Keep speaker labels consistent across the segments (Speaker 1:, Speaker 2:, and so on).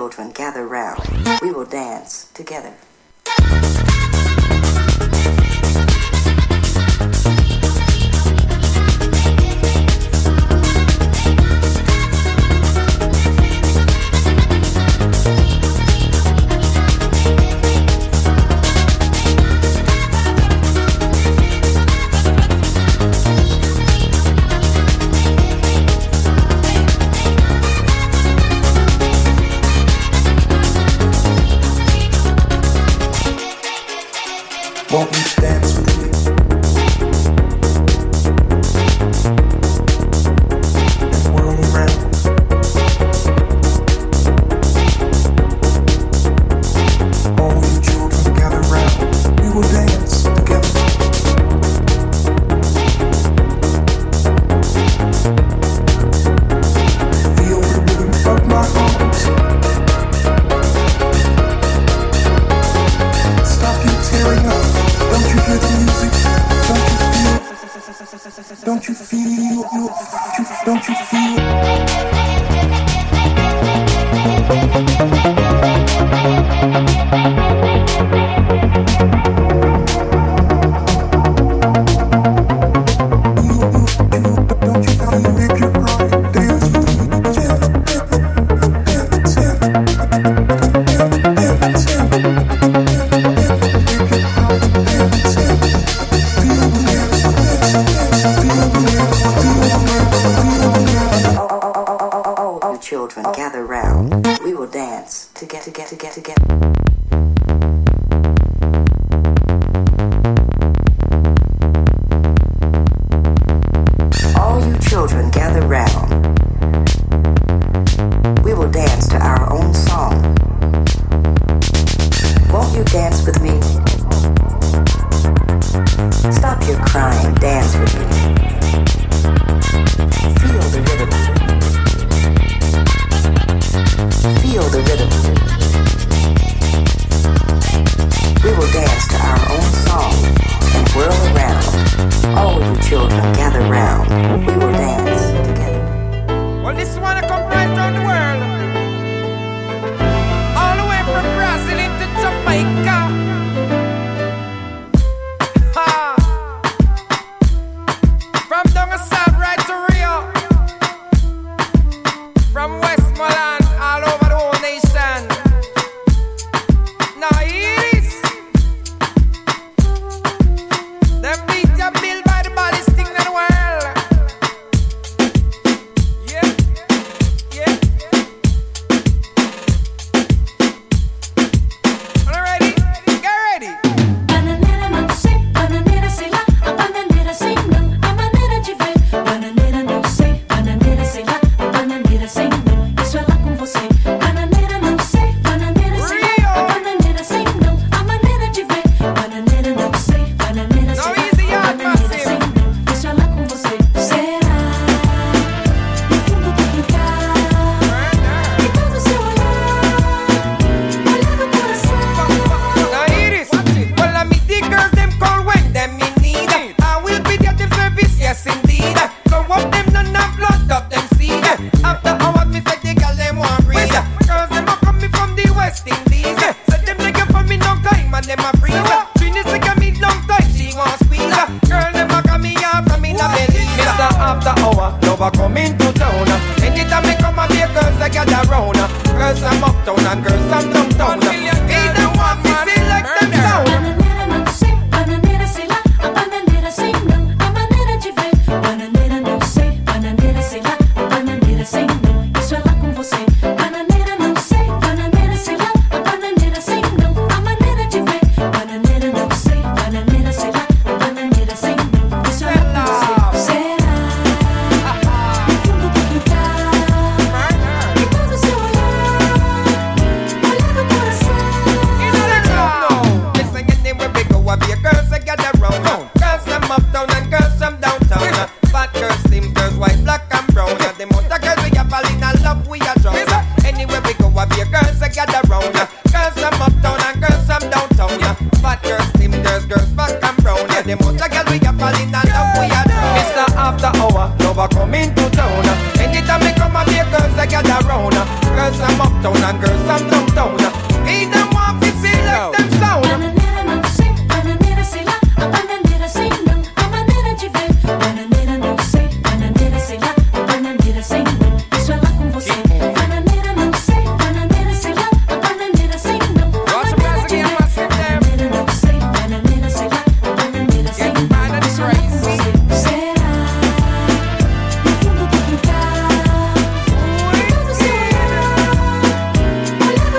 Speaker 1: children, gather round. We will dance together.
Speaker 2: Won't you dance with me? And whirl around. All you children gather round. We will dance together. Feel the rhythm of my heart. Stop you tearing up. Don't you hear the music? Don't you feel? Don't you feel?
Speaker 1: Children, gather round. We will dance together. All you children, gather round. We will dance to our own song. Won't you dance with me? Stop your crying, dance with me. Feel the rhythm. Feel the rhythm. We will dance to our own song and whirl around. All you children, gather round. We will dance together.
Speaker 3: Well, this one come right around the world. All the way from Brazil into Jamaica. From down the south right to Rio. From Westmoreland all over the whole nation. Now it is. Them beat and built by the baddest thing in the world. Yeah, yeah. Are you ready? Get ready.
Speaker 4: Bananeira não sei, bananeira sei lá, a bananeira sei não, a maneira de ver. Bananeira não sei, bananeira sei lá, a bananeira sei não, isso é lá com você. Bananeira não sei, bananeira sei lá, a bananeira sei não, a maneira de ver. Bananeira não sei, bananeira sei lá, a bananeira sei não, isso é lá com você. Será no fundo do quintal e todo seu olhar do coração.
Speaker 3: Now it is. Well, I meet the girls, them call when them in need. I will be there to service, yes indeed. So up them none and blood up them seed. After hours, me say the girl them want breathe. Girls them a coming from the West Indies. Say them nigga for me no time and them a freeze. Trini say give me long time, she want squeeze. Girl them a come me off from me no believe. Mr. After hour, lover come into town. Anytime me come and be girls I gather round. Girls from uptown and girls from downtown. Either one me feel like them sound.
Speaker 4: Bananeira não sei, bananeira sei lá, a bananeira sei não, a maneira de ver. Bananeira não sei, bananeira sei lá, a bananeira sei não, isso é lá com você. Bananeira não sei, bananeira sei lá, a bananeira sei não, a maneira de ver. Bananeira não sei, bananeira sei lá, a bananeira sei não, isso é lá com você. Será no fundo do quintal e todo seu olhar do coração.
Speaker 3: Listen, uptown and girls from downtown. He them want to select them sound.
Speaker 4: Bananeira não sei, bananeira sei lá. A bananeira sei não, a maneira de ver. Bananeira não sei, bananeira sei lá. A bananeira sei não, isso é lá com você. Bananeira não sei, bananeira sei lá. A bananeira sei não, a maneira de ver. Bananeira não sei, bananeira sei lá. A bananeira sei não, isso é lá com você. Será? No fundo do quintal, todo seu olhar, olhar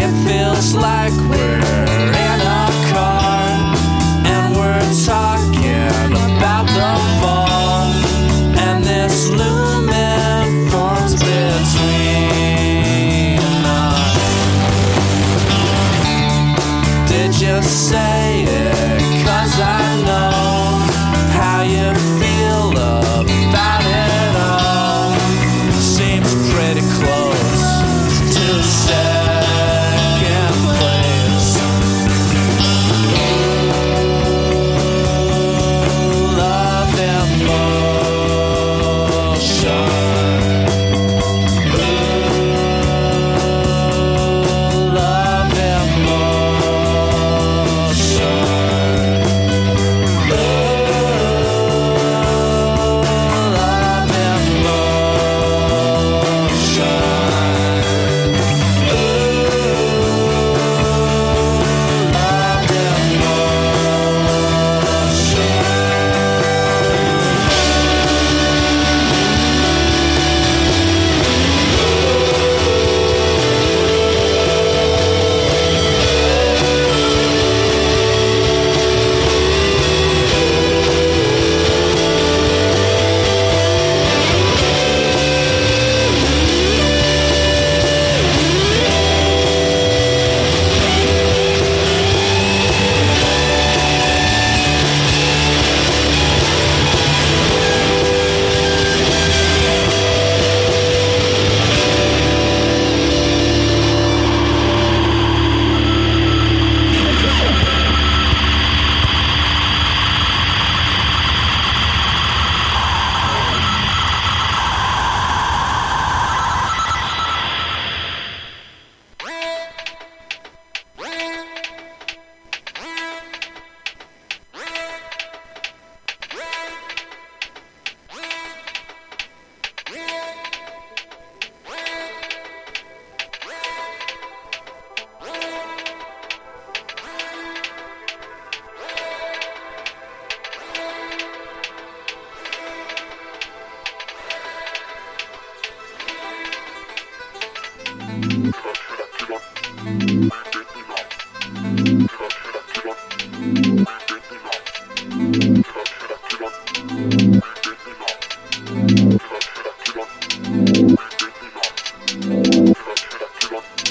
Speaker 5: It feels like we're in a car and we're talking about the fall, and this lumen forms between us. Did you say it? 'Cause I know how you feel about it all. Seems pretty close to second place. Love emotion. Love emotion.